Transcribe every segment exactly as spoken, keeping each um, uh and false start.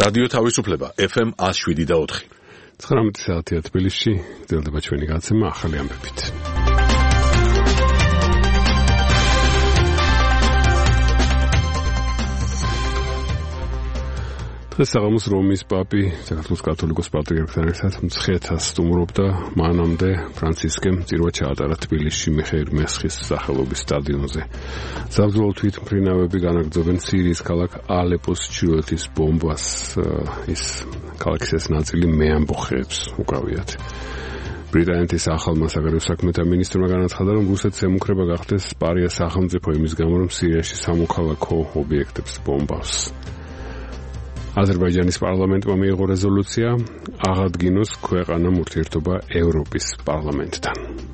რადიო თავისუფლება ეფ ემ one oh seven point four. ცხრამეტი საათია თბილისში, გრძელდება ჩვენი გაცემა ახალი ამბებით. დღეს საღამოს რომის პაპი საქართველოს კათოლიკოს პატრიარქთან ერთად მცხეთას სტუმრობდა, მანამდე ფრანცისკემ წირვა ჩაატარა თბილისში მიხეილ მესხის სახელობის სტადიონზე. საბრძოლო თვითმფრინავები განაგრძობენ სირიის ქალაქ ალეპოს ჩრდილოეთის ბომბას, ის ქალაქის ეს ნაწილი მეამბოხეებს უკავიათ. ბრიტანეთის ახალმა საგარეო საქმეთა მინისტრმა განაცხადა, რომ რუსეთს ემუქრება გახდეს პარია სახელმწიფო იმის გამო, რომ სირიაში სამოქალაქო ობიექტებს ბომბავს. აზერბაიჯანის პარლამენტმა მიიღო რეზოლუცია, აღადგინოს ქვეყანამ ურთიერთობა ევროპის პარლამენტთან.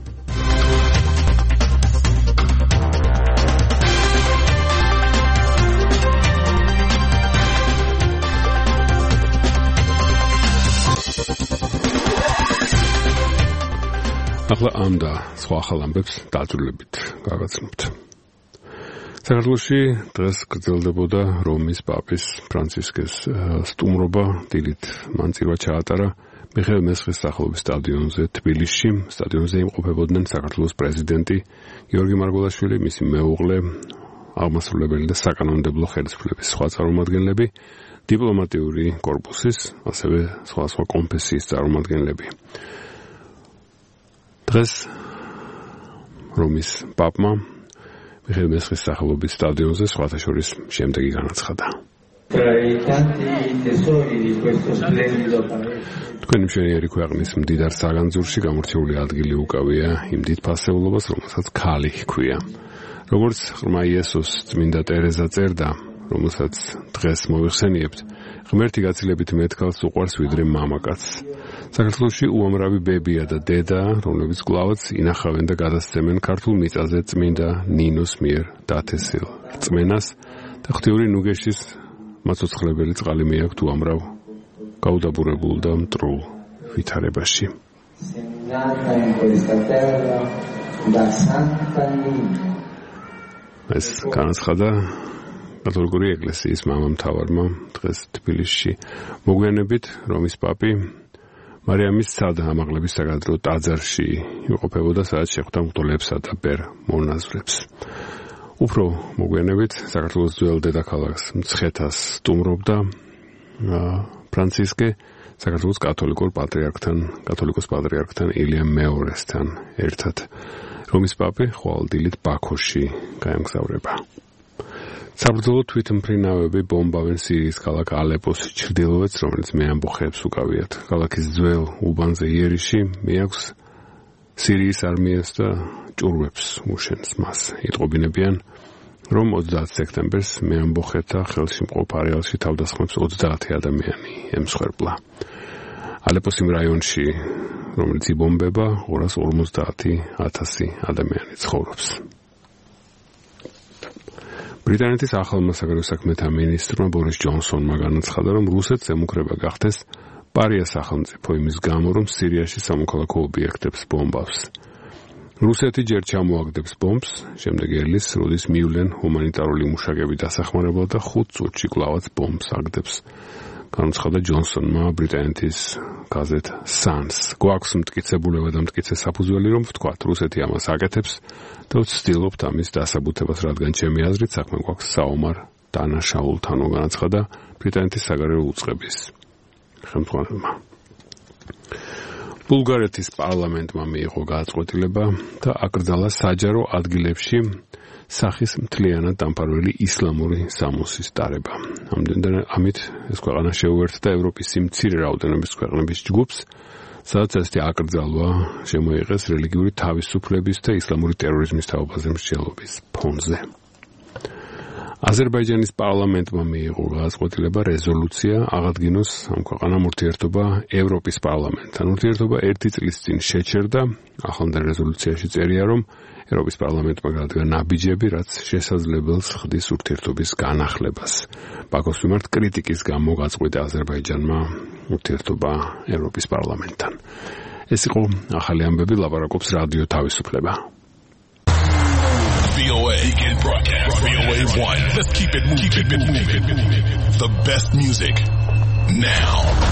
ახლა ამ და სხვა ახალ ამბებს დაძრულებით გაგაცნობთ. საქართველოში დღეს გრძელდებოდა რომის პაპის ფრანცისკეს სტუმრობა, დილით მან წირვა ჩაატარა მიხეილ მესხის სახელობის სტადიონზე თბილისში. სტადიონზე იმყოფებოდნენ საქართველოს პრეზიდენტი გიორგი მარგველაშვილი, მისი მეუღლე, აღმასრულებელი და საკანონმდებლო ხელისუფლების სხვა წარმომადგენლები, დიპლომატიური კორპუსის, ასევე სხვა სხვა კონფესიის წარმომადგენლები. დღეს რომის პაპმა მიხეილ მესხის სახელობის სტადიონზე სხვათა შორის შემდეგი განაცხადა. თქვენი მშვენიერი ქვეყნის მდიდარ საგანძურში გამორჩეული ადგილი უკავია იმ დიდ ფასეულობას, რომელსაც ქალი ჰქვია. როგორც ღრმა იესოს წმინდა ტერეზა წერდა, რომელსაც დღეს მოვიხსენიებთ, ღმერთი გაცილებით მეტ ქალს უყვარს ვიდრე მამაკაცს. საქართველოში უამრავი ბებია და დედა, რომლებიც კვლავაც ინახავენ და გადასცემენ ქართულ მიწაზე წმინდა ნინოს მიერ დათესილ რწმენას და ღვთიური ნუგეშის მაცოცხლებელი წყალი მიაქვთ უამრავ გაუდაბურებულ და მტრულ ვითარებაში. ეს განაცხადა კათოლიკური ეკლესიის მამამთავარმა დღეს თბილისში. მოგვიანებით რომის პაპი მარიამის ცად ამაღლების საგადრო ტაძარში იმყოფებოდა, სადაც შეხვდა მღვდლებსა და ბერ მონაზვრებს. უფრო მოგვიანებით საქართველოს ძველ დედაქალაქს მცხეთას სტუმრობდა ფრანცისკე საქართველოს კათოლიკურ პატრიარქთან, კათოლიკოს პატრიარქთან ილიამ მეორესთან ერთად. რომის პაპი ხვალდილით ბაქოში გაემგზავრება. საბრძოლო თვითმფრინავები ბომბავენ სირიის ქალაქ ალეპოს ჩრდილოეთს, რომელიც მეამბოხეებს უკავიათ. ქალაქის ძველ უბანზე იერიში მიაქვს სირიის არმიას და ჭურვებს უშენს მას. იტყობინებიან, რომ ოცდაათი სექტემბერს მეამბოხეთა ხელში მყოფ არეალში თავდასხმებს ოცდაათი ადამიანი ემსხვერპლა. ალეპოს იმ რაიონში, რომელიც იბომბება, ორას ორმოცდაათი ათასი ადამიანი ცხოვრობს. ბრიტანეთის ახალმა საგარეო საქმეთა მინისტრმა ბორის ჯონსონმა განაცხადა, რომ რუსეთს ემუქრება გახდეს პარია სახელმწიფო იმის გამო, რომ სირიაში სამოქალაქო ობიექტებს ბომბავს. რუსეთი ჯერ ჩამოაგდებს ბომბს, შემდეგ ელის, როდის მივლენ ჰუმანიტარული მუშაკები დასახმარებლად და ხუთ წუთში კვლავაც ბომბს აგდებს. განაცხადა ჯონსონმა ბრიტანეთის გაზეთ სანს. გვაქვს მტკიცებულება და მტკიცე საფუძველი, რომ ვთქვათ, რუსეთი ამას აკეთებს და ვცდილობთ ამის დასაბუთებას, რადგან ჩემი აზრით საქმე გვაქვს საომარ დანაშაულთანო, განაცხადა ბრიტანეთის საგარეო უწყების ხელმძღვანელმა. ბულგარეთის პარლამენტმა მიიღო გადაწყვეტილება და აკრძალა საჯარო ადგილებში სახის მთლიანად დამფარველი ისლამური სამოსის ტარება. ამით ეს ქვეყანა შეუერთდა ევროპის იმ მცირე რაოდენობის ქვეყნების ჯგუფს, სადაც ასეთი აკრძალვა შემოიღეს რელიგიური თავისუფლების და ისლამური ტერორიზმის თაობაზე მსჯელობის ფონზე. აზერბაიჯანის პარლამენტმა მიიღო გადაწყვეტილება რეზოლუცია აღადგინოს ამ ქვეყანამ ურთიერთობა ევროპის პარლამენტთან. ურთიერთობა ერთი წლის წინ შეჩერდა. ახლანდელ რეზოლუციაში წერია, რომ ევროპის პარლამენტმა გადადგა ნაბიჯები, რაც შესაძლებელს ხდის ურთიერთობის განახლებას. ბაქოს მიმართ კრიტიკის გამო გაწყვიტა აზერბაიჯანმა ურთიერთობა ევროპის პარლამენტთან. ეს იყო ახალი ამბები, ლაპარაკობს რადიო თავისუფლება. V O A Weekend Broadcast. V O A one. Let's keep it moving. Keep it moving. The best music now.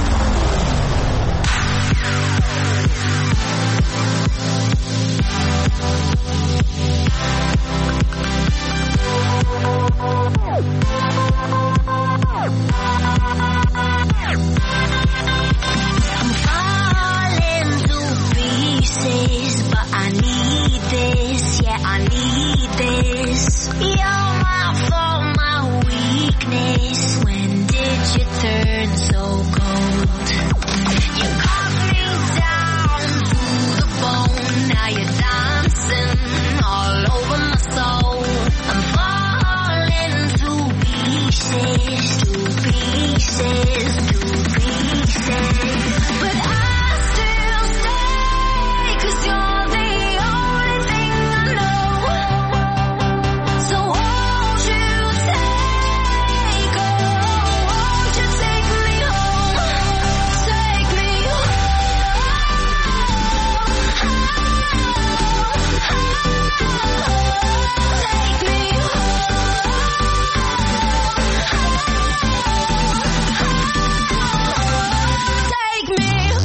I'm falling to pieces, but I need this, yeah, I need this. You're my fault, my weakness. When did you turn so cold? You cut me down to the bone. Now you're dancing all over my soul. I'm falling to pieces, to pieces, to pieces. But I still stay, 'cause you're the only thing I know. So won't you take, oh, won't you take me home? Take me home. Take me Take me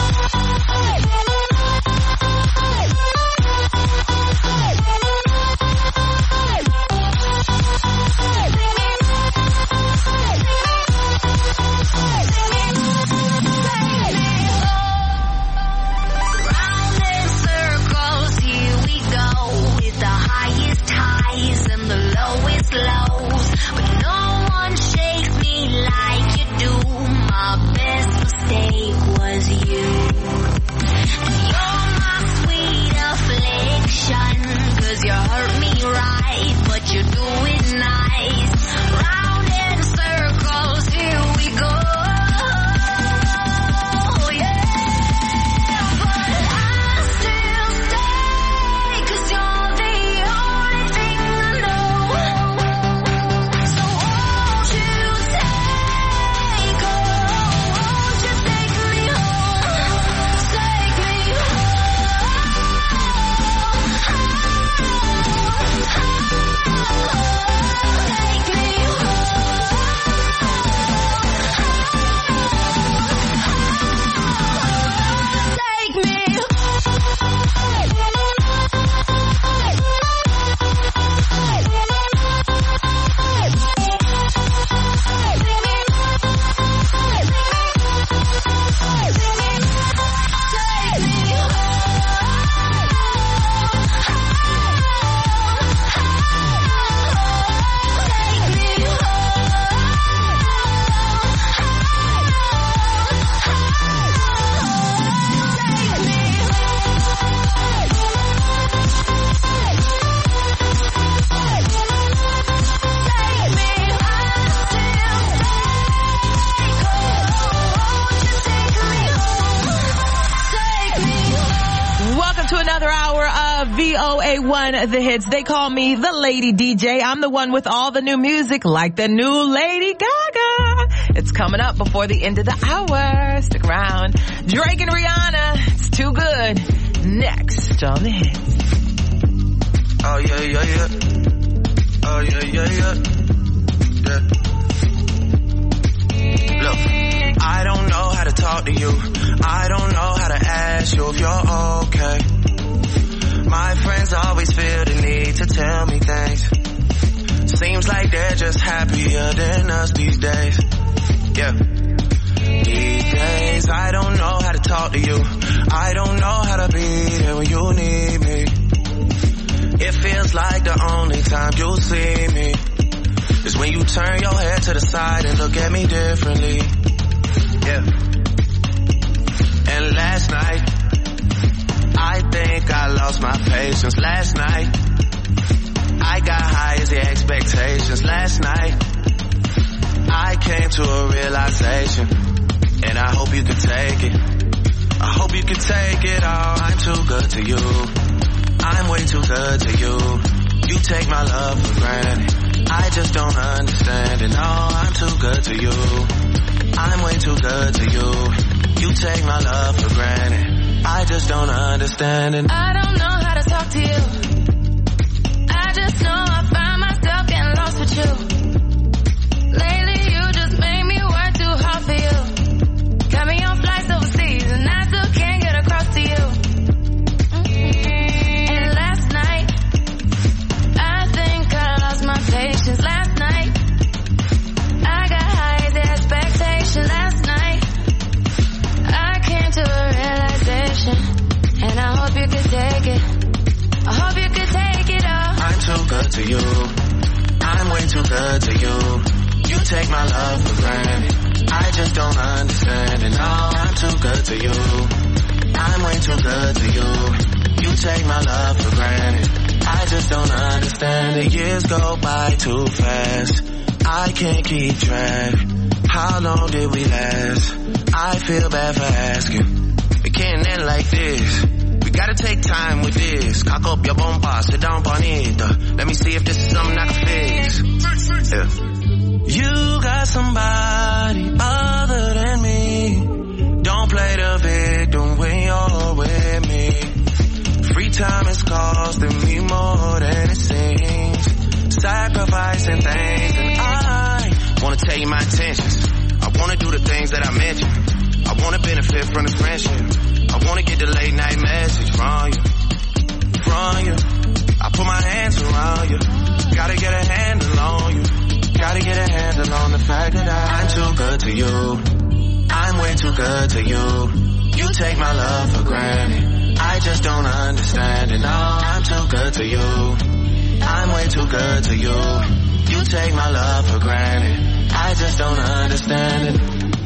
Round in circles, here we go, with the highest highs and the lowest lows. But no one shakes me like you do. My best mistake was you. And you're my sweet affliction, 'cause you hurt me right, but you do it nice. Round in circles, here we go. Yeah, but I still stay, 'cause you're the only thing I know. So won't you take, oh, won't you take me home? Take me home. Take me home. Take me Welcome to another hour of V O A one The Hits. They call me the Lady D J. I'm the one with all the new music, like the new Lady Gaga. It's coming up before the end of the hour. Stick around. Drake and Rihanna, it's too good. Next on The Hits. Oh yeah, yeah, yeah. Oh yeah, yeah, yeah. Yeah. Look, I don't know how to talk to you. I don't know how to ask you if you're okay. My friends always feel the need to tell me things. Seems like they're just happier than us these days. Yeah. These days, I don't know how to talk to you. I don't know how to be there when you need me. It feels like the only time you'll see me is when you turn your head to the side and look at me differently. Yeah. And last night, I think I lost my patience. Last night, I got high as the expectations. Last night, I came to a realization, and I hope you can take it. I hope you can take it all. I'm too good to you. I'm way too good to you. You take my love for granted. I just don't understand it. No, I'm too good to you. I'm way too good to you. You take my love for granted. I just don't understand it. I don't know how to talk to you. I just know I find myself getting lost with you. Lately you just made me work too hard for you. to you. I'm way too good to you. You take my love for granted. I just don't understand it. No, I'm too good to you. I'm way too good to you. You take my love for granted. I just don't understand it. Years go by too fast. I can't keep track. How long did we last? I feel bad for asking. It can't end like this. We gotta take time with this. Cock up your bumper, sit down on it. Let me see if this is something I can fix. Yeah. You got somebody other than me. Don't play the victim when you're with me. Free time is costing me more than it seems. Sacrificing things, and I wanna tell you my intentions. I wanna do the things that I mentioned. I wanna benefit from the friendship. I wanna get the late night message from you, from you. I put my hands around you. Gotta get a handle on you. Gotta get a handle on the fact that I, I'm too good to you. I'm way too good to you. You take my love for granted. I just don't understand it. No, I'm too good to you. I'm way too good to you. You take my love for granted. I just don't understand it.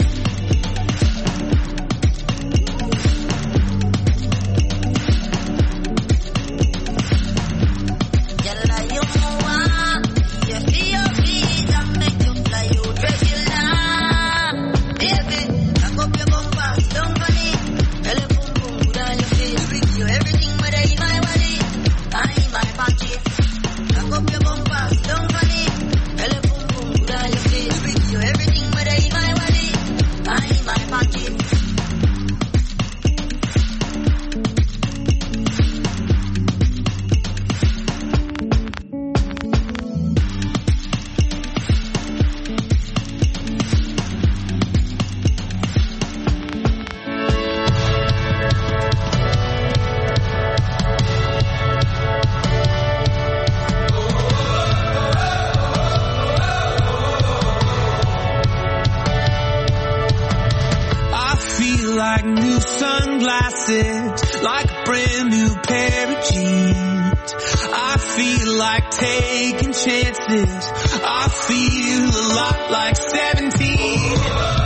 Like a brand new pair of jeans. I feel like taking chances. I feel a lot like seventeen.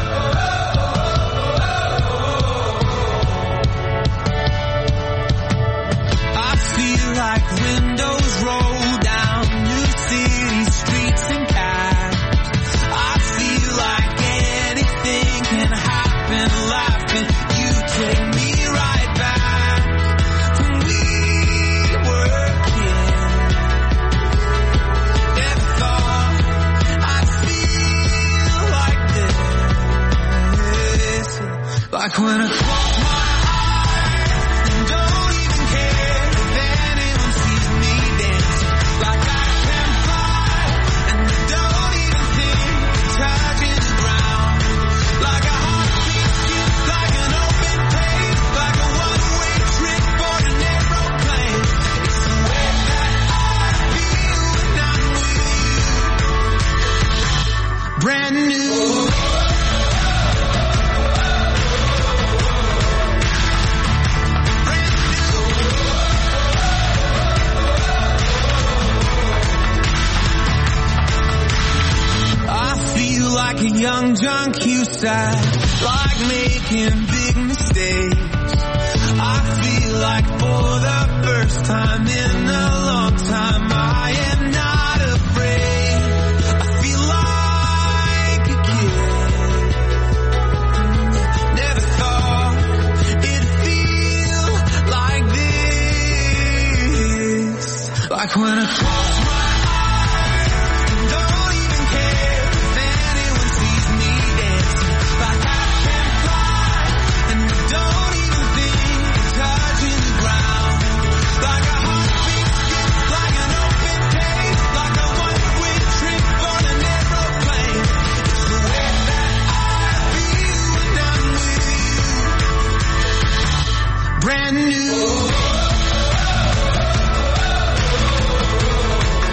I feel like windows roll down new city streets and cabs. I feel like anything can happen, laughing. You take me right back when we were kids. Never thought I'd feel like this. Like when I close my eyes and don't even care if anyone sees me dancing. Like I can fly and I don't even think of touching the ground. Like a heartbeat skip, like an open page, like a one-way trip on an aeroplane. It's the way that I feel when I'm with you. Brand new. Like a young John Cusack, like making big mistakes. I feel like for the first time in a long time, I am not afraid. I feel like a kid. Never thought it'd feel like this. Like when I close my brand new.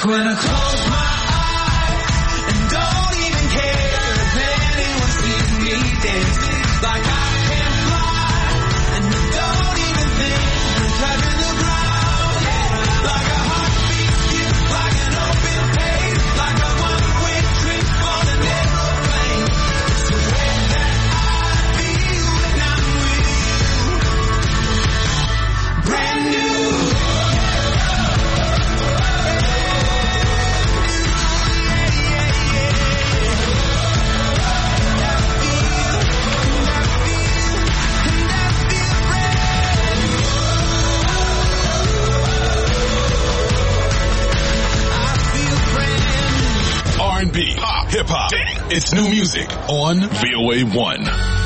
when I close my eyes and don't even care if anyone sees me dancing like I can fly, and I don't even think I'm touching the ground, yeah. Like a heartbeat skip, like an open page, like a one-way trip on an aeroplane. It's the way that I feel when I'm with you. Brand new. R and B, pop, hip hop. It's new music on V O A one.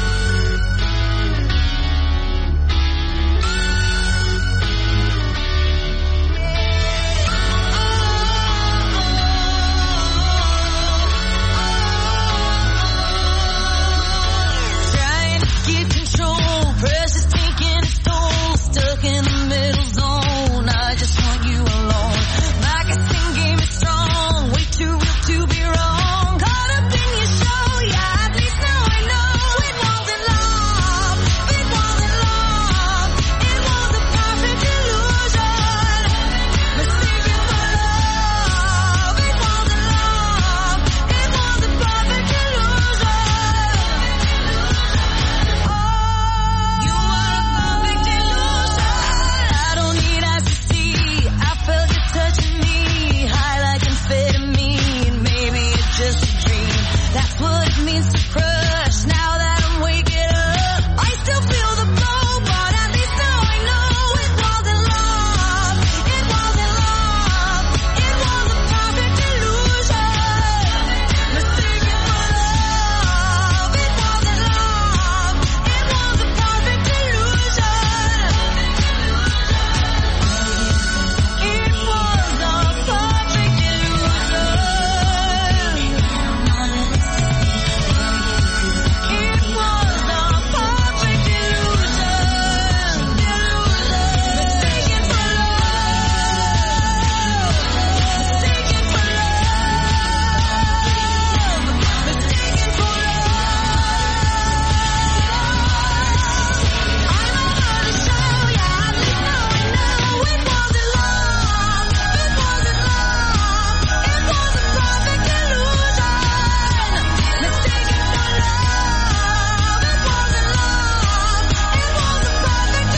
Trying to get control, pressure's taking its toll, stuck in the middle zone. I just want you alone. My guessing game is strong, way too real to be wrong. Caught up in your show, yeah, at least now I know it wasn't love, it wasn't love, it was a perfect illusion. Mistaken for love, it wasn't love, it was a perfect illusion. You are a perfect illusion. I don't need eyes to see. I felt you touching me, high like amphetamine. Maybe it's just a dream. That's what it means to crush. Now that I'm waking up, I still feel the blow, but at least now I know it wasn't love. It wasn't love. It was a perfect illusion. Mistaken for love. It wasn't love. It was a perfect illusion. It was a perfect illusion. It was a perfect illusion. Mistaken for love. Mistaken for love. Mistaken for love. I know how to show ya, at least now I know it wasn't love. It wasn't love. It was a perfect illusion. Mistaken for love. It wasn't love. It was a perfect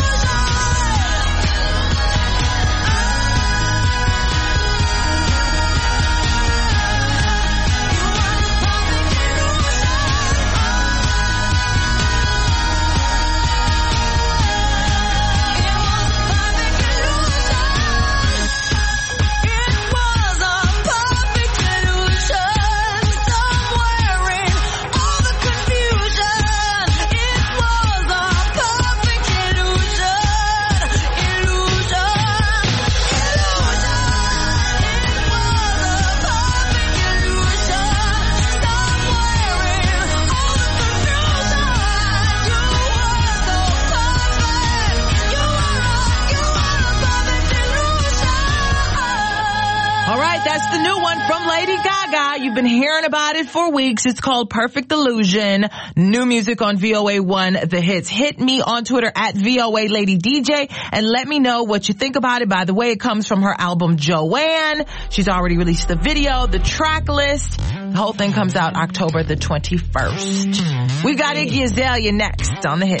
All right, that's the new one from Lady Gaga. You've been hearing about it for weeks. It's called Perfect Illusion. New music on V O A one, The Hits. Hit me on Twitter at V O A Lady D J and let me know what you think about it. By the way, it comes from her album Joanne. She's already released the video, the track list. The whole thing comes out October the twenty-first. We got Iggy Azalea next on The Hits.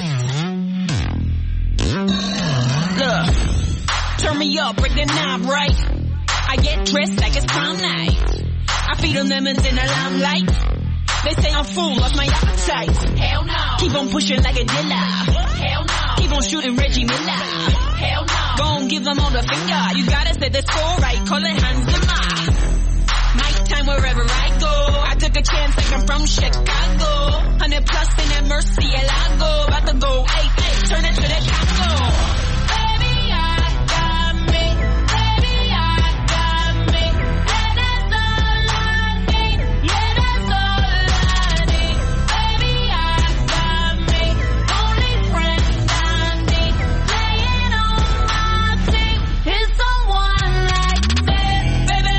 Look, turn me up, break the knob right. I get dressed like it's prom night. I feed on lemons in the limelight. They say I'm full, lost my appetite. Hell no. Keep on pushing like a dealer. Hell no. Keep on shooting Reggie Miller. Hell no. Gon' give them all the finger. You gotta say the score right, call it Hans Zimmer. My time wherever I go. I took a chance like I'm from Chicago. Hundred plus in that Mercy Lago. About to go, hey, hey, turn it to the Congo. Baby, I got me. Baby, I got me. Yeah, that's all I need. Yeah, that's all I need. Baby, I got me. Only friend I need. Laying on my team is someone like me. Baby,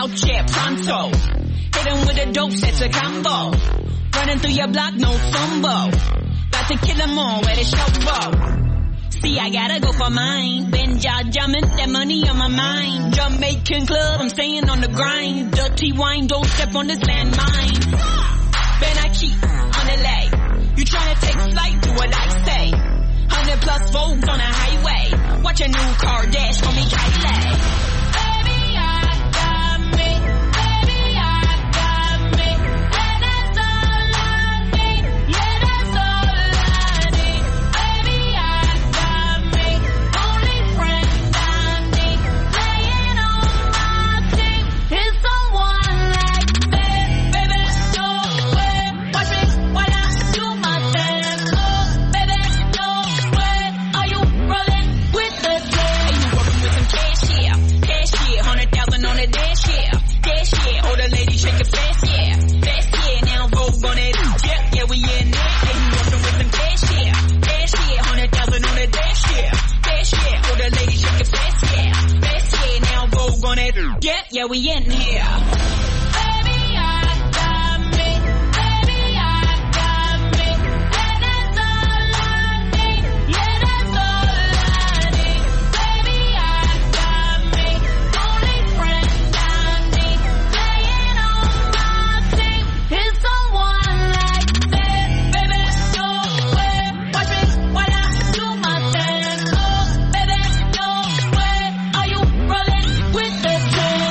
out, yeah, pronto. Hit him with a dope, that's a combo. Running through your block, no fumble. Got to kill them all, where the show go. See, I gotta go for mine. Been jaw jumping, that money on my mind. Jamaican club, I'm staying on the grind. Dirty wine, don't step on this landmine. Ben, I keep on the lay. You tryna take flight, do what I say. Hundred plus volts on a highway. Watch a new car dash for me, Kylie. Baby, I got me. Baby, I got me. And that's all I need. Yeah, that's all I need. Baby, I got me. Only friend I need. Laying on my team is someone like me. Baby, no way. Watch me while I do my thing. Oh, baby, no way. Are you rolling with the day? You working with some cash, yeah. Cash, yeah. Hundred thousand on the dash, yeah. Dash, yeah. Older lady shaking fast, yeah. Fast, yeah. Now Vogue on it. Yeah, yeah, we in there. Hey, you working with some cash, yeah. Cash, yeah. Hundred thousand on the dash, yeah. Dash, yeah. Older lady shaking fast, yeah. Fast, yeah. Now Vogue on it. Yeah, yeah, we in here. Baby, I got me. Baby, I got me. And that's all I need. Yeah, that's all I need. Baby, I got me. Only friend I need. Laying on my team is someone like me. Baby, no way. Watch me while I do my thing. Oh, baby, no way. Are you rolling with the team?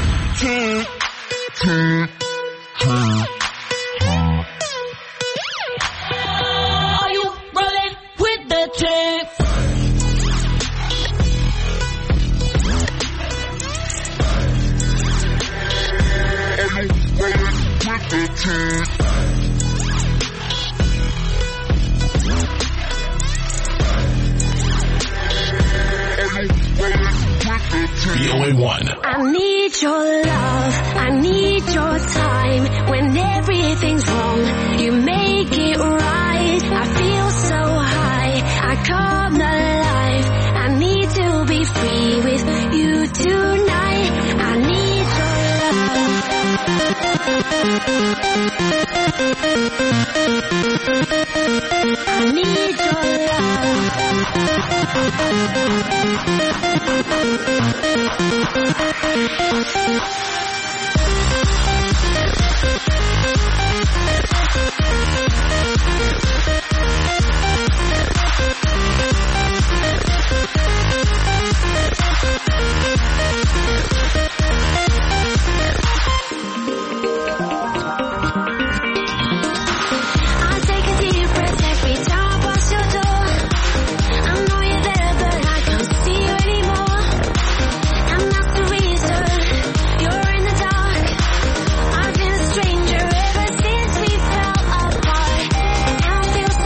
Are you rolling with the team? V O A one. I need your love, I need your time. When everything's wrong, you make it right. I feel so high, I come alive. I need to be free with you tonight. I need your love. I need your I'll take a deep breath every time I pass your door. I know you're there, but I can't see you anymore. And that's the reason you're in the dark. I've been a stranger ever since we fell apart. And I feel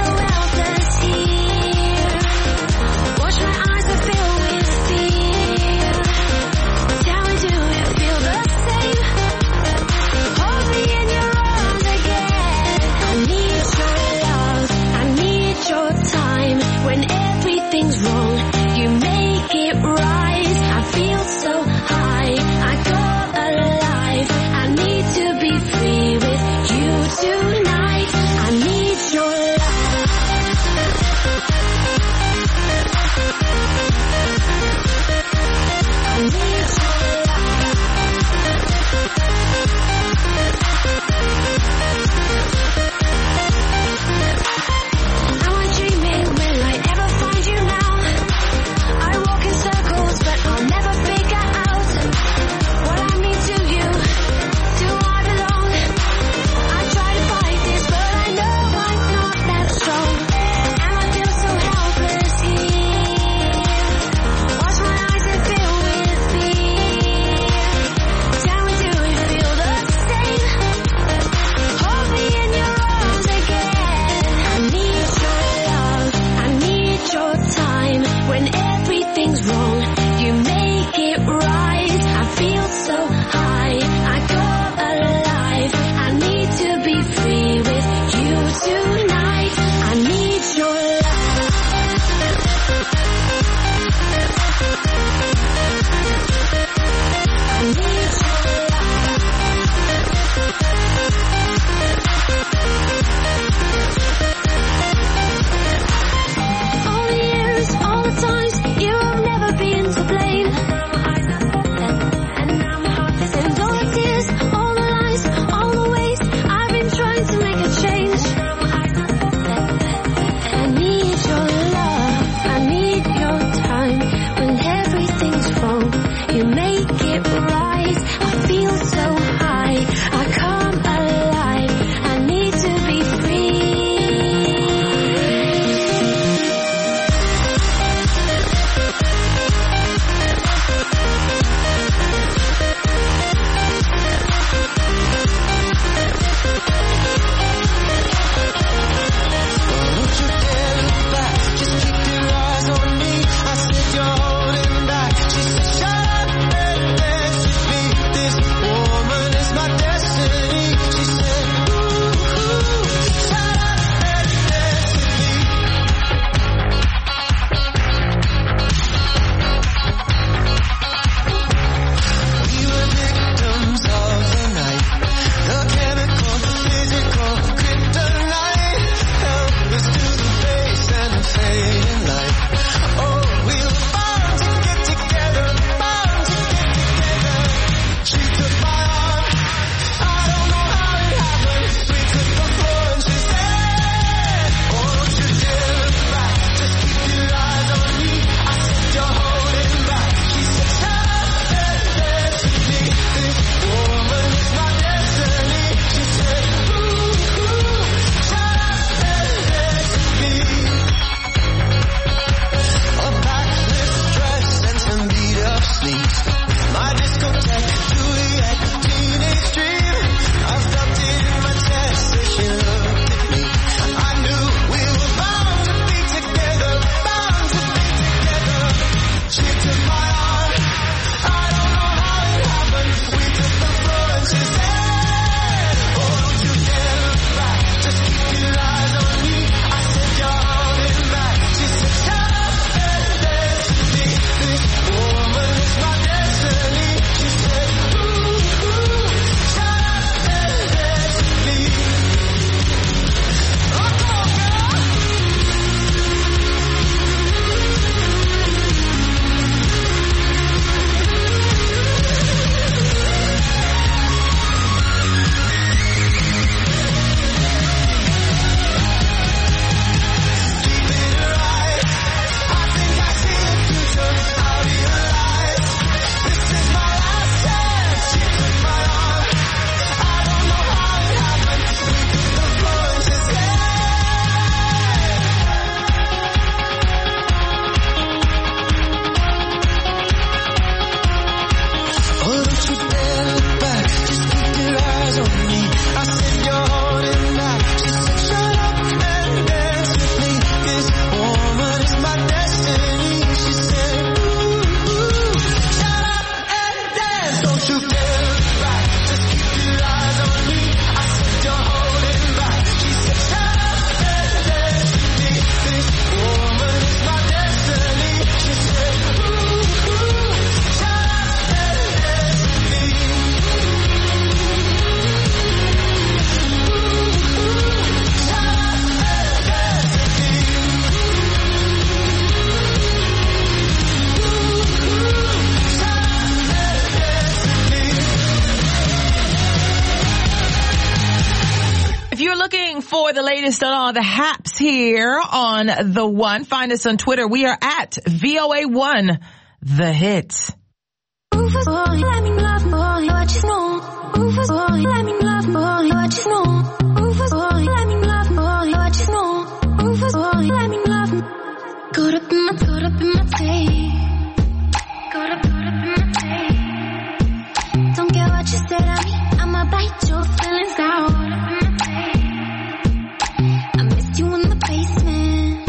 for the latest on all the haps here on The One. Find us on Twitter. We are at V O A one, The Hits. Rufus boy, let me love boy, what you know. Rufus boy, let me love boy, what you know. Rufus boy, let me love boy, what you know. Rufus boy, let me love. Caught up in my, caught up in my tape. Caught up, caught up in my tape. Don't care what you said at me, I'ma bite your feelings out. Caught up in my tape. I missed you in the basement.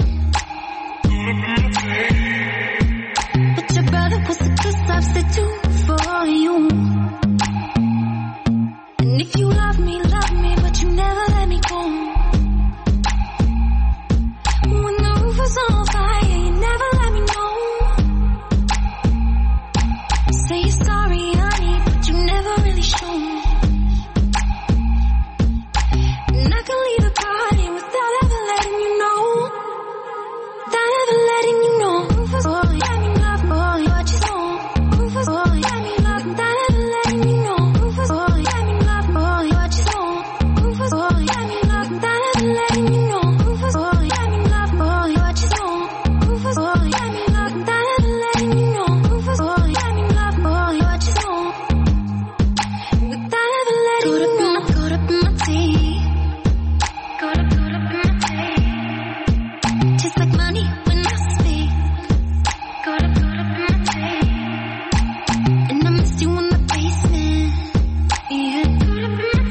But your brother was a good substitute for you. And if you love me, love me, but you never let me go. When the roof was on fire, you never let me know. Say you're sorry, honey, but you never really show. And I can leave the party without ever letting you know. Without ever letting you know. Rufus boy, let me love boy, what you know. Rufus boy, let me love, without ever letting you know. Rufus boy, let me love boy, what you know. Rufus boy, let me love, without ever letting you know. Rufus boy, let me love boy, what you know. Rufus boy, let me love, without ever letting you know. Rufus boy, let me love boy, what you know. Without ever letting you know. Caught up in my tea. Caught up, caught up in my tea. Just like money when I speak. Caught up, caught up in my tea. And I missed you in the basement. Yeah, caught up in my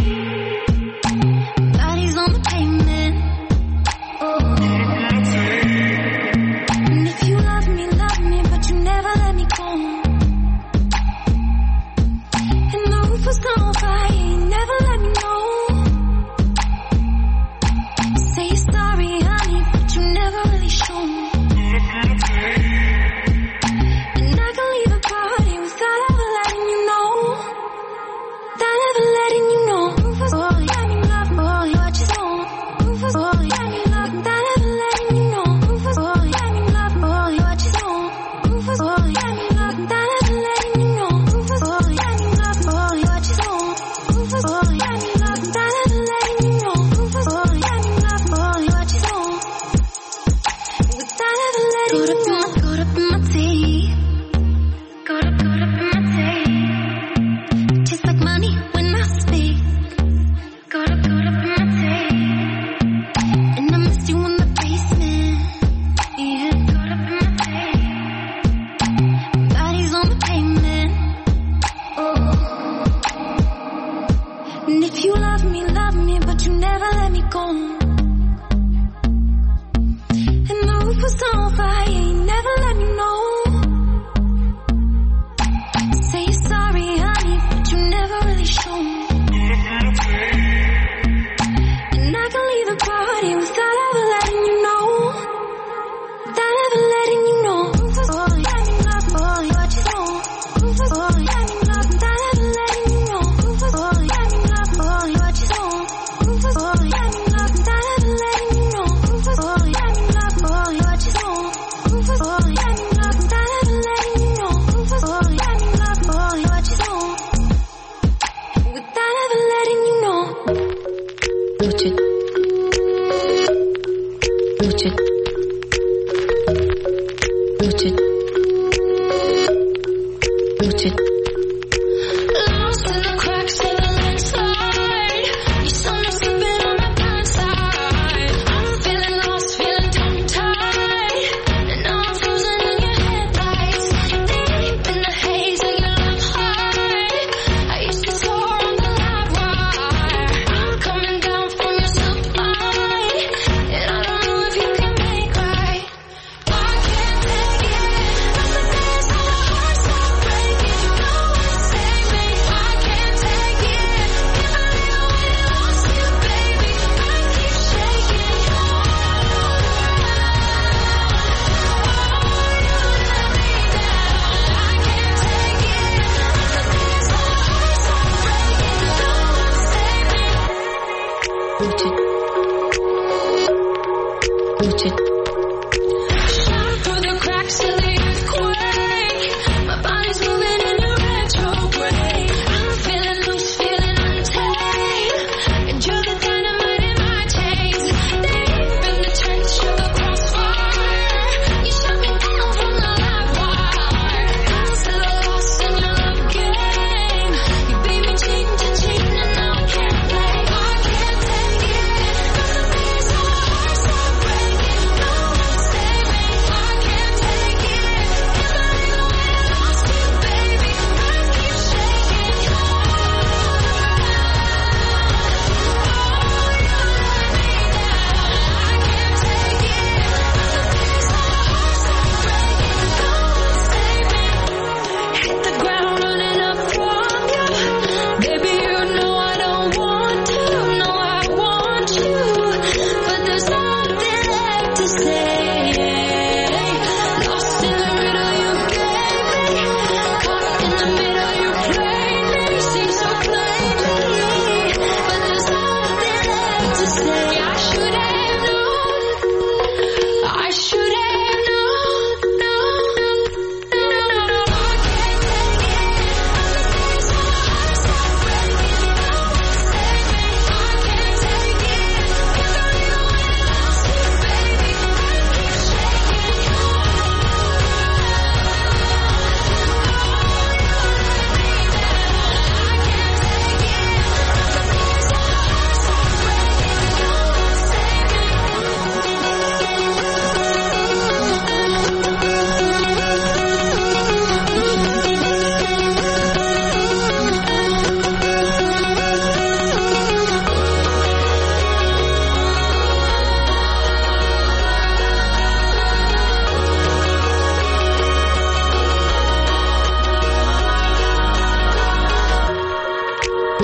tea. Bodies on the pavement. Oh. And if you love me, love me, but you never let me go. And the roof was on fire, you never let me know. Say you're sorry, honey, but you never really show. And I can leave the party without ever letting you know. Without ever letting you know. Rufus boy, let me love boy, what you know. Rufus boy, let me love, without ever letting you know. Rufus boy, let me love boy, what you know. Rufus boy, let me love, without ever letting you know. Rufus boy, let me love boy, what you know. Rufus boy, let me love, without ever letting you know. Rufus boy, let me love boy, what you know. Without ever letting you know. Caught up in my tea. Caught up, caught up in my tea. Just like money when I speak. Caught up, caught up in my tea. And I missed you in the basement. Yeah, caught up in my tea. Bodies on the pavement. Oh. And if you love me, love me, but you never let me go. And the roof was on fire, you never let me know. Say you're sorry, honey, but you never really show. And I can leave the party without ever letting you know. Without ever letting you know. Rufus boy, let me love boy, what you know. Rufus boy, let me love, without ever letting you know. Rufus boy, let me love boy, what you know. Rufus boy, let me love, without ever letting you know. Rufus boy, let me love boy, what you know. Rufus boy, let me love, without ever letting you know. Rufus boy, let me love boy, what you know. Without ever letting you know. Luce. Luce. Luce. Luce. Lost in the cracks of the landslide. You saw me slipping on the blind side. I'm feeling lost, feeling tongue-tied. And now I'm frozen in your headlights. Deep in the haze of your love high. I used to soar on the live wire. I'm coming down from your supply. And I don't know if you can make right. I can't take it. I'm the best, all the hearts stop breaking. No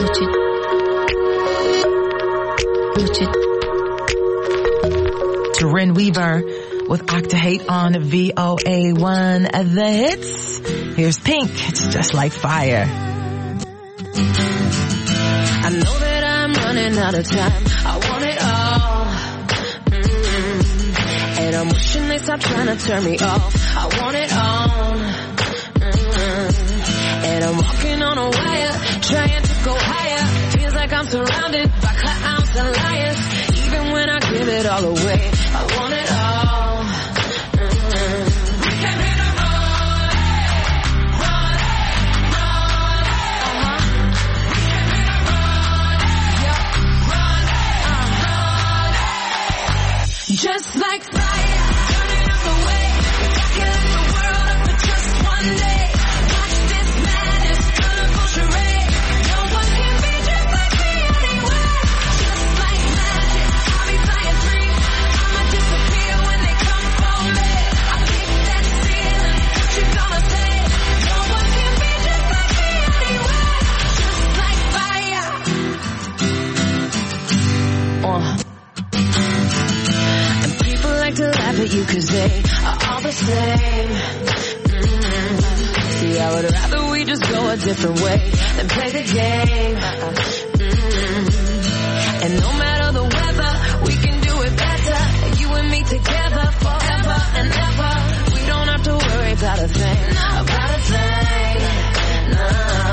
Bluetooth. Bluetooth. Ren Weaver with Octahate on V O A one The Hits. Here's Pink. It's just like fire. I know that I'm running out of time. I want it all. Mm-hmm. And I'm wishing they stop trying to turn me off. I want it all. Mm-hmm. And I'm walking on a wire, trying to go higher. Feels like I'm surrounded by clowns and liars. Even when I give it all away, I want it all. Mm-hmm. We can hit a run, run, run, uh-huh. We can hit a run, yeah, run, uh-huh. Just like fire, turning up the way. If I can light the world up for just one day, watch this madness, colorful charade. No one can be just like me anyway. Just like magic, I'll be flying free. I'ma disappear when they come for me. I kick that ceiling, what you gonna say? No one can be just like me anyway. Just like fire. Uh. And people like to laugh at you cause they are all the same. Mm-hmm. See, I would rather we just go a different way than play the game. Mm-hmm. And no matter the weather, we can do it better. You and me together forever and ever. We don't have to worry about a thing, about a thing. No.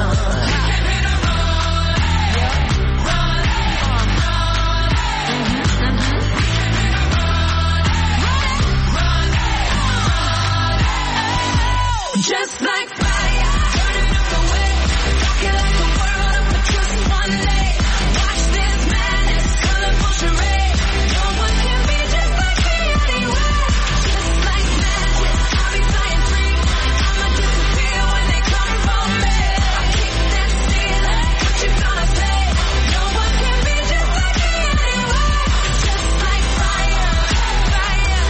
Just like fire, turning up the way. If I can light the world up for just one day, watch this madness, colorful charade. No one can be just like me anyway. Just like magic, I'll be flying free. I'ma disappear when they come for me. I kick that ceiling, what you gonna say? No one can be just like me anyway. Just like fire, fire.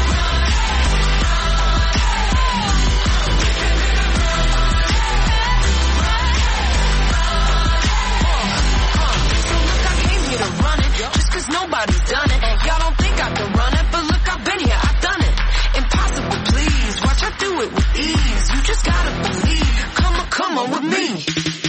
Just cause nobody's done it. Y'all don't think I can run it, but look, I've been here, I've done it. Impossible, please. Watch, I do it with ease. You just gotta believe. Come on, come on with me.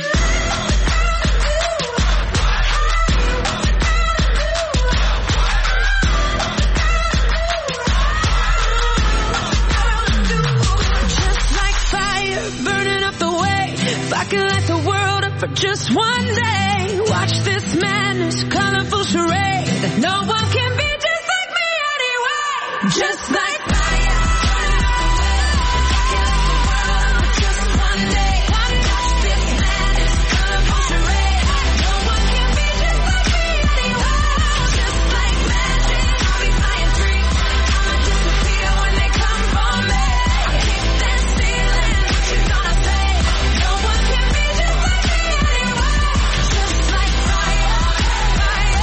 Just like fire, burning up the way. If I can light the world up for just one day, watch this madness, colorful charade. No one can be just like me anyway. Just like fire, burning up the way. If I can light the world up for just one day, watch this madness, colorful charade. No one can be just like me anyway. Just like magic, I'll be flying free. I'ma disappear when they come for me. I kick that ceiling, what you gonna say? No one can be just like me anyway. Just like fire, fire.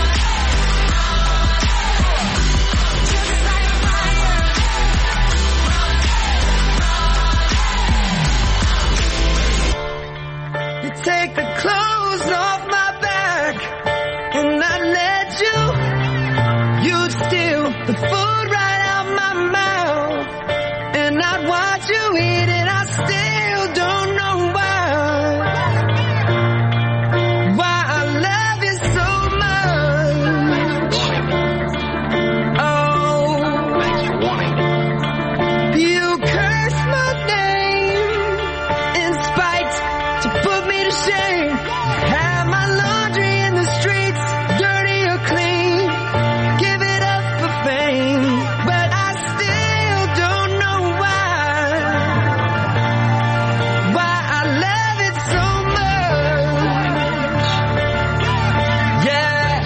Just like fire. You take the clothes off my back, and I let you. You'd steal the food right out my mouth, and I'd watch you eat it. I still don't know why. Why I love you so much. Oh, you curse my name in spite to put me to shame. Have my laundry in the streets, dirty or clean. Give it up for fame, but I still don't know why. Why I love it so much. Yeah.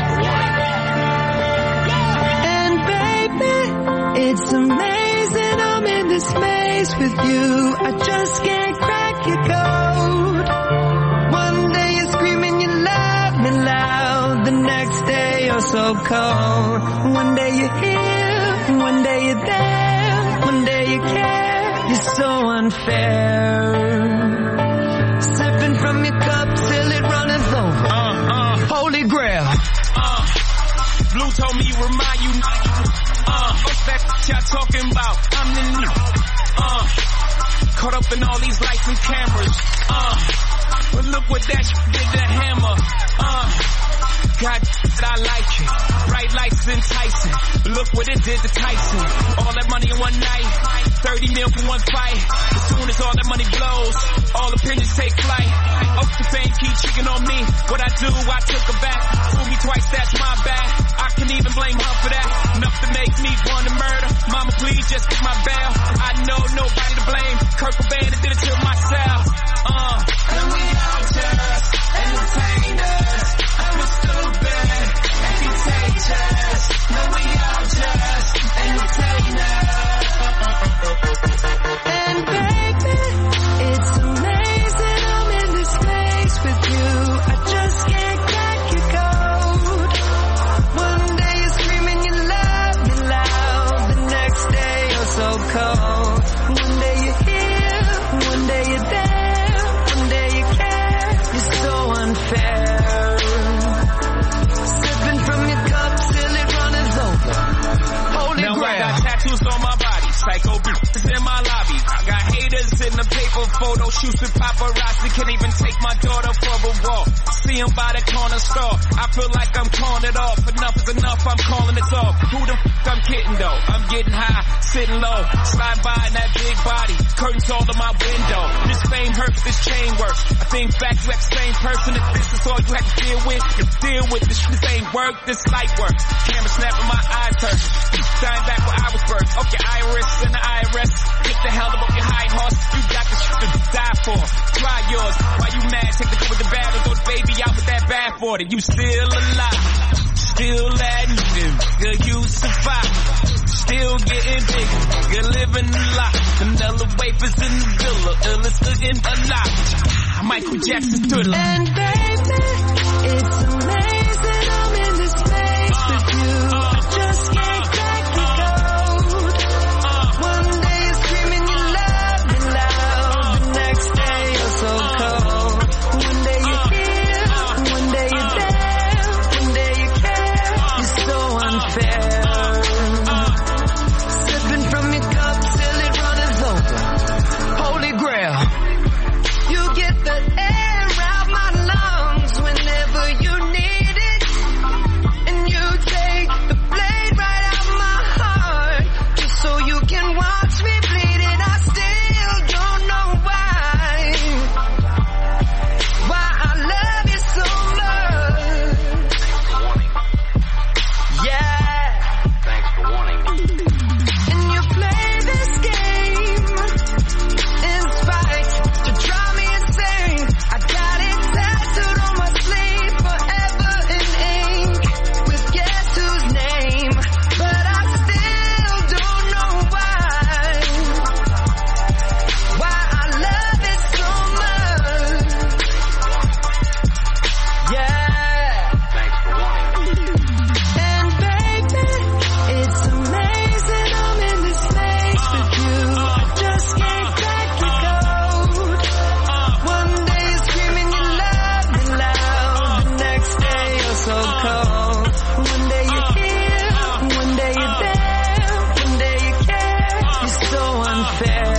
And baby, it's amazing I'm in this maze with you. I just can't crack your code. One day you're screaming you love me loud, the next day you're so cold. One day you're here, one day you're there, one day you care. You're so unfair. Sipping from your cup till it runneth over. Let me remind you, uh, what's that y'all talking about? I'm the new, uh, caught up in all these lights and cameras, uh, but look what that sh- did to Hammer, uh, God, I like it. Bright lights enticing. Look what it did to Tyson. All that money in one night. thirty mil for one fight. As soon as all that money blows, all opinions take flight. Up the fame, keep cheating on me. What I do, I took her back. Fool me twice, that's my bad. I can even blame her for that. Enough to make me want to murder. Mama, please just get my bail. I know nobody to blame. Kurt Cobain did it to myself. Uh. And we all just entertainers. And we're stupid and contagious. No, we all just entertainers. And baby, it's amazing I'm in this place with you. I just can't crack your code. One day you're screaming you love me loud. The next day you're so cold. One day you're here, one day you're there. One day you care, you're so unfair. Sipping from your cup till it runneth over. Holy now grail. I got tattoos on my body. Psycho bitches in my lobby. I got haters in the paper photo shoots with paparazzi. Can't even take my daughter for a walk. See him by the corner store. I feel like I'm calling it off. Enough is enough, I'm calling it off. Who the f*** I'm kidding though? I'm getting high, sitting low. Slide by in that big body. Curtains all in my window. This fame hurts, this chain works. I think back to that same person. If this is all you have to deal with, you deal with this. This ain't work, this light work. Camera snapping, my eyes hurt. Dying back where I was birthed. Okay, Iris and the I R S. Get the hell up your high horse. You got the shit to die for. Try yours. Why you mad? Take the good with the bad. Or throw the baby out with that bad for it. You still alive. Still adding new. Good, you survive. Still getting bigger. Good, living a lot. Vanilla wafers in the villa. Illest looking alive. Michael Jackson thriller. And baby, it's amazing I'm in this place with you. I just can't crack your code. One day you're screaming you love me loud. The next day you're so cold. One day you're here, one day you're there. One day you care, you're so unfair. Sipping from your cup till it runneth over. Holy grail. You get the air out my lungs whenever you need it. And you take the blade right out my heart just so you can watch me bleed it. I still don't know why. Why I love you so much. Yeah. Thanks for warning me. And you play this game in spite to drive me insane. I got it tattooed on my sleeve forever in ink with guess whose name. But I still don't know why. Why I love it so much. Yeah. Thanks for warning me. And baby, it's amazing I'm in this place with you. I just can't crack your code. One day you're screaming you love me loud. The next day you're so cold. One day you're here, one day you're there. One day you care, you're so unfair.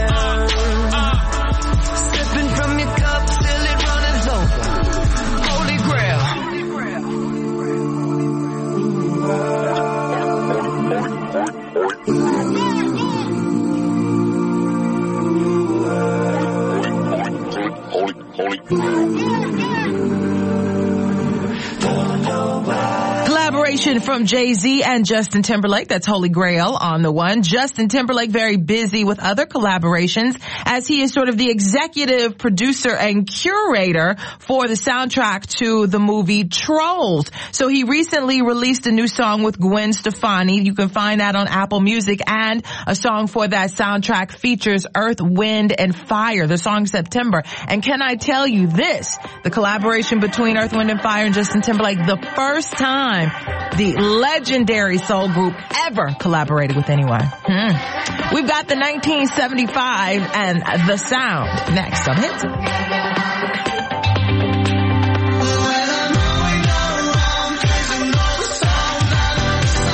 Sipping from your cup till it runneth over. Holy grail. Collaboration from Jay-Z and Justin Timberlake. That's Holy Grail on the one. Justin Timberlake very busy with other collaborations as he is sort of the executive producer and curator for the soundtrack to the movie Trolls. So he recently released a new song with Gwen Stefani. You can find that on Apple Music, and a song for that soundtrack features Earth, Wind, and Fire. The song September. And can I tell you this? The collaboration between Earth, Wind, and Fire and Justin Timberlake, the first time the legendary soul group ever collaborated with anyone. Hmm. We've got the nineteen seventy-five and The Sound next on Hits. When I'm going wrong, 'cause I know the song that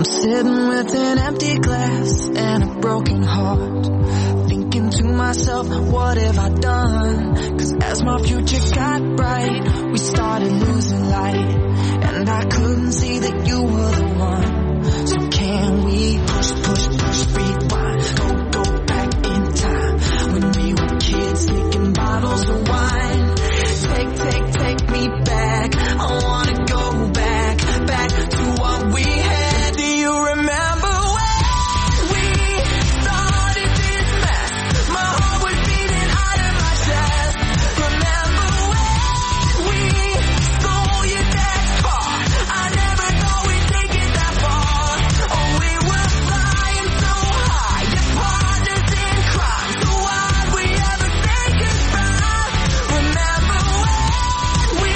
sitting with an empty glass and a broken heart, thinking to myself, what have I done? Cause as my future got bright, we started losing light, and I couldn't see that you were the one. So can we push, push, push, rewind, go, go back in time, when we were kids sneaking bottles of wine. Take, take, take me back, I wanna go back, back to what we had. Do you remember when we started this mess? My heart was beating out of my chest. Remember when we stole your dad's car? I never thought we'd take it that far. Oh, we were flying so high, your partners in crime. So why'd we ever say goodbye? Remember when we,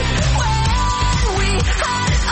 when we had it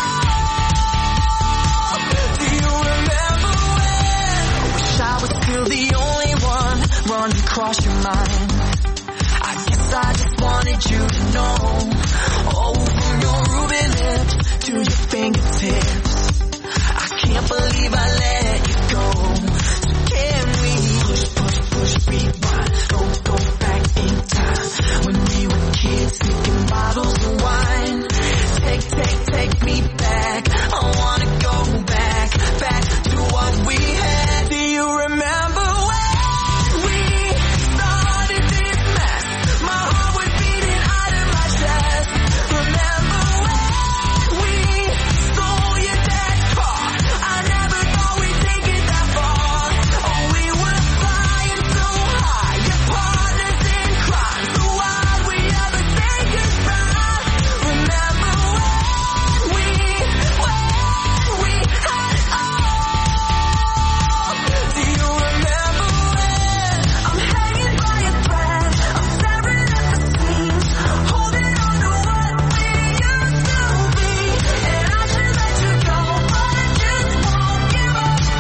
all? Do you remember when? Wish I was still the only one running across your mind. I guess I just wanted you to know. Oh, from your ruby lips to your fingertips, I can't believe I let you go. So can we push, push, push, rewind, go, go back in time, when we were kids sneaking bottles of wine. Take, take, take me back, I wanna go back, back to what we had. Do you remember when we started this mess? My heart was beating out of my chest. Remember when we stole your dad's car? I never thought we'd take it that far. Oh, we were flying so high, your partners in crime. So why'd we ever say goodbye? Remember when we, when we had it all? Do you remember when I'm hanging by a thread, I'm staring at the seams, holding on to what we used to be, and I should let you go, but I just won't give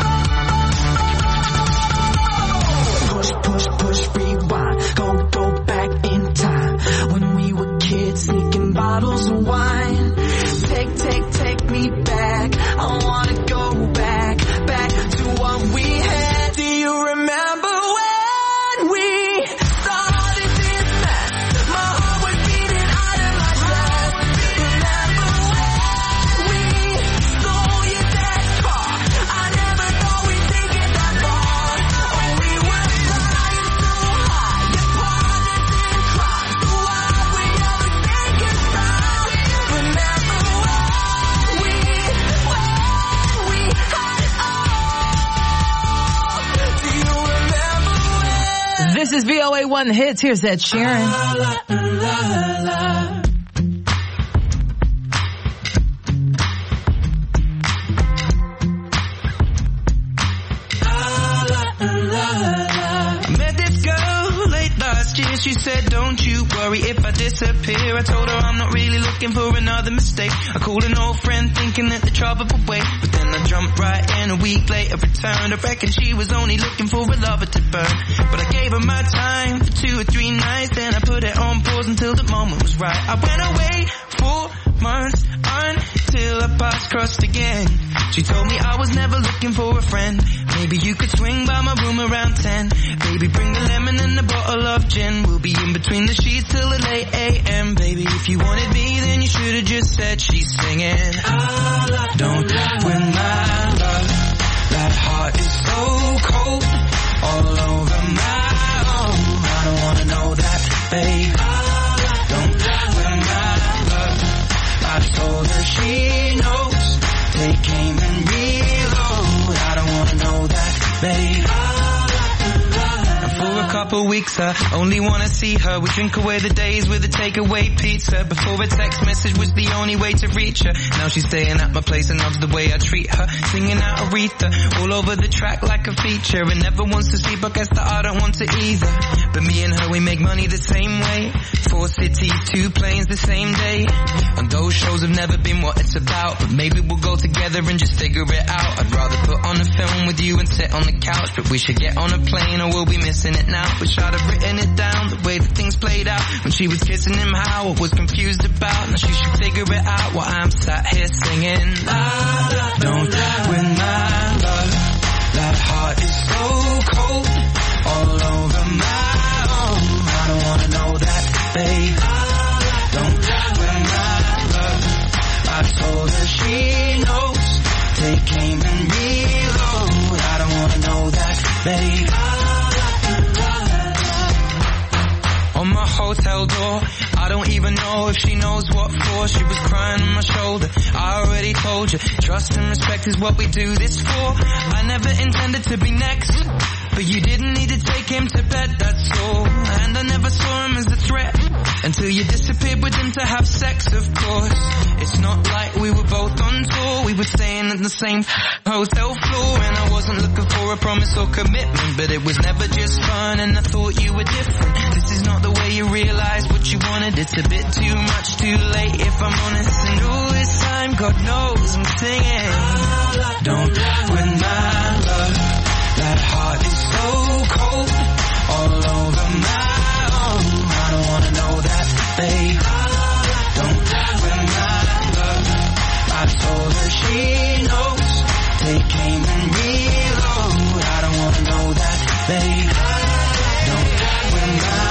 up. Push, push, push, rewind, go, go back in time, when we were kids sneaking bottles of wine. Take, take, take me back, I wanna go back, back to what we had. Do you remember when we started this mess? My heart was beating out of my chest. Remember when we stole your dad's car? I never thought we'd take it that far. Oh, we were flying so high, your partners in crime. So why'd we ever say goodbye? Remember when we, when we had it all? Do you remember when? This is V O A one The Hits. Here's Ed Sheeran. I met this girl late last year. She said, don't you worry if I disappear. I told her I'm not really looking for another mistake. I called an old friend thinking that the trouble would wait, but then I jumped right in. A week later returned. I reckon she was only looking for a lover to burn, but I gave her my time for two or three nights. Then I put it on pause until the moment was right. I went away for months until our paths crossed again. She told me I was never looking for a friend. Maybe you could swing by my room around ten. Baby, bring the lemon and a bottle of gin. We'll be in between the sheets till the late A M. Baby, if you wanted me, then you should have just said she's singing. Don't win my love. That heart is so cold, all over my own. I don't wanna know that, babe. Don't win my love. I told her she knows. Take aim and reload. I don't wanna know that, babe. And for a couple weeks I only wanna see her. We drink away the days with a takeaway pizza. Before a text message was the only way to reach her. Now she's staying at my place and loves the way I treat her. Singing out Aretha all over the track like a feature. And never wants to sleep, I guess that I don't want to either. But me and her, we make money the same way. Four cities, two planes the same day. And those shows have never been what it's about, but maybe we'll go together and just figure it out. I'd rather put on a film with you and sit on the couch, but we should get on a plane or we'll be missing it now. Wish I'd have written it down, the way that things played out. When she was kissing him, how I was confused about. Now she should figure it out while I'm sat here singing. I don't win my love. That heart is so cold, all over my own. I don't wanna know that, babe. Don't win my love. I told her she knows. Take aim and reload. I don't wanna know that, babe. On my hotel door, I don't even know if she knows what for. She was crying on my shoulder. I already told you, trust and respect is what we do this for. I never intended to be next, but you didn't need to take him to bed, that's all. And I never saw him as a threat until you disappeared with him to have sex, of course. It's not like we were both on tour. We were staying at the same hotel floor, and I wasn't looking for a promise or commitment, but it was never just fun, and I thought you were different. This is not the way you realize what you wanted. It's a bit too much, too late, if I'm honest. And all this time, God knows I'm singing. Don't win my love. That heart is so cold, all over my own. I don't wanna know that, babe. Don't win my love. I told her she knows. Take aim and reload. I don't wanna know that, babe. Don't win my